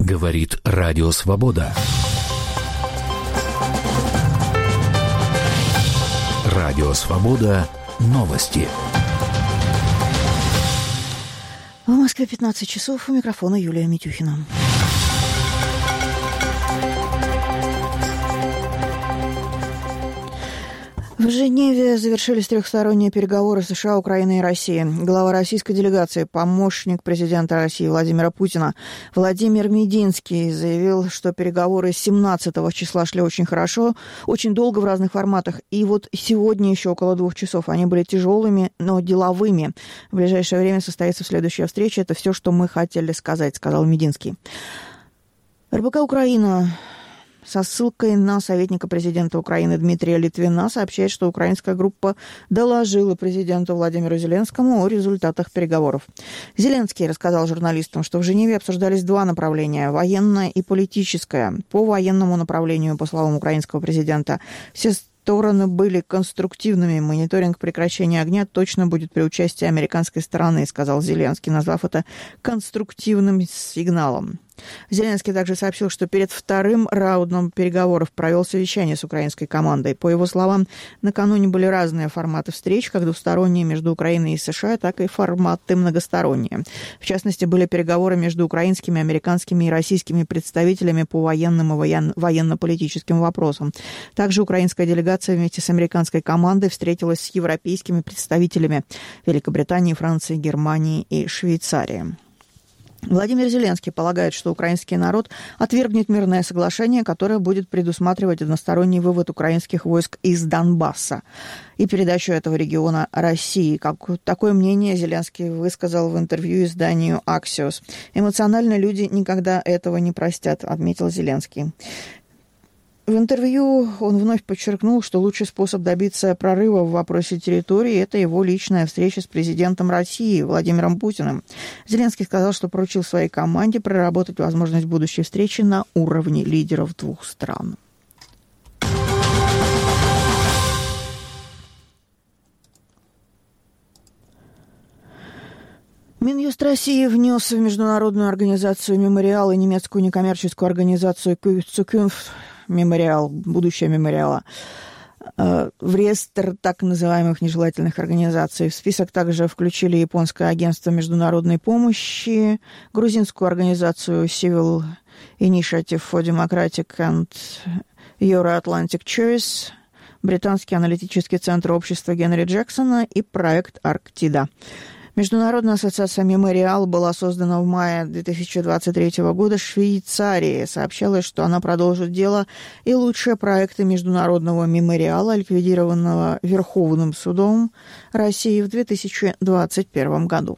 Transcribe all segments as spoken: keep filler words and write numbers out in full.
Говорит Радио Свобода. Радио Свобода. Новости. В Москве пятнадцать часов. У микрофона Юлия Митюхина. В Женеве завершились трехсторонние переговоры США, Украины и России. Глава российской делегации, помощник президента России Владимира Путина Владимир Мединский заявил, что переговоры семнадцатого числа шли очень хорошо, очень долго в разных форматах. И вот сегодня еще около двух часов они были тяжелыми, но деловыми. В ближайшее время состоится следующая встреча. Это все, что мы хотели сказать, сказал Мединский. эр бэ ка «Украина» со ссылкой на советника президента Украины Дмитрия Литвина сообщает, что украинская группа доложила президенту Владимиру Зеленскому о результатах переговоров. Зеленский рассказал журналистам, что в Женеве обсуждались два направления – военное и политическое. По военному направлению, по словам украинского президента, все стороны были конструктивными. Мониторинг прекращения огня точно будет при участии американской стороны, сказал Зеленский, назвав это конструктивным сигналом. Зеленский также сообщил, что перед вторым раундом переговоров провел совещание с украинской командой. По его словам, накануне были разные форматы встреч, как двусторонние между Украиной и США, так и форматы многосторонние. В частности, были переговоры между украинскими, американскими и российскими представителями по военным и военно-политическим вопросам. Также украинская делегация вместе с американской командой встретилась с европейскими представителями Великобритании, Франции, Германии и Швейцарии. Владимир Зеленский полагает, что украинский народ отвергнет мирное соглашение, которое будет предусматривать односторонний вывод украинских войск из Донбасса и передачу этого региона России. Как такое мнение Зеленский высказал в интервью изданию «Аксиос». «Эмоционально люди никогда этого не простят», отметил Зеленский. В интервью он вновь подчеркнул, что лучший способ добиться прорыва в вопросе территории – это его личная встреча с президентом России Владимиром Путиным. Зеленский сказал, что поручил своей команде проработать возможность будущей встречи на уровне лидеров двух стран. Минюст России внес в международную организацию «Мемориал» и немецкую некоммерческую организацию «Zukunft» Мемориал, будущее мемориала, в реестр так называемых нежелательных организаций. В список также включили японское агентство международной помощи, грузинскую организацию Civil Initiative for Democratic and Euro-Atlantic Choice, британский аналитический центр общества Генри Джексона и проект «Арктида». Международная ассоциация «Мемориал» была создана в мае две тысячи двадцать третьего года в Швейцарии. Сообщалось, что она продолжит дело и лучшие проекты международного мемориала, ликвидированного Верховным судом России в две тысячи двадцать первом году.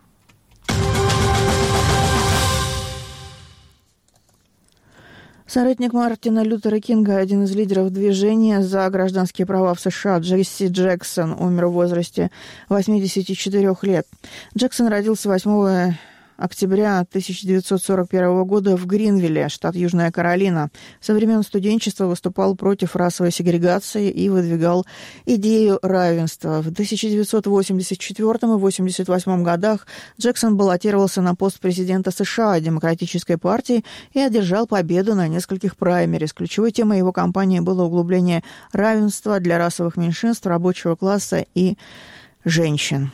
Соратник Мартина Лютера Кинга, один из лидеров движения за гражданские права в США, Джесси Джексон, умер в возрасте восьмидесяти четырёх лет. Джексон родился восьмого октября тысяча девятьсот сорок первого года в Гринвилле, штат Южная Каролина. Со времен студенчества выступал против расовой сегрегации и выдвигал идею равенства. В тысяча девятьсот восемьдесят четвёртом и восемьдесят восьмом годах Джексон баллотировался на пост президента США Демократической партии и одержал победу на нескольких праймерис. Ключевой темой его кампании было углубление равенства для расовых меньшинств, рабочего класса и женщин.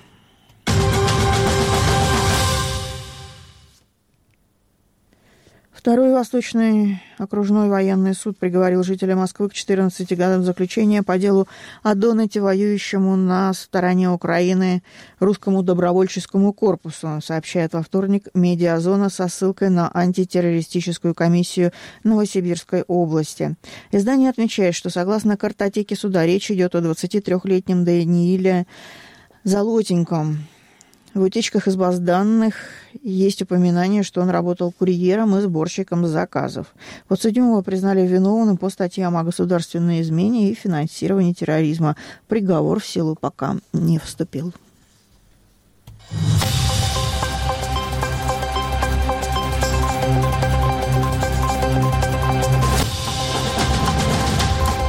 Второй Восточный окружной военный суд приговорил жителя Москвы к четырнадцати годам заключения по делу о донате, воюющему на стороне Украины русскому добровольческому корпусу, сообщает во вторник «Медиазона» со ссылкой на антитеррористическую комиссию Новосибирской области. Издание отмечает, что согласно картотеке суда речь идет о двадцатитрёхлетнем Данииле Золотеньком. В утечках из баз данных есть упоминание, что он работал курьером и сборщиком заказов. Подсудимого признали виновным по статьям о государственной измене и финансировании терроризма. Приговор в силу пока не вступил.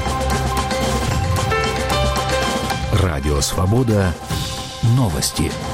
Радио «Свобода». Новости.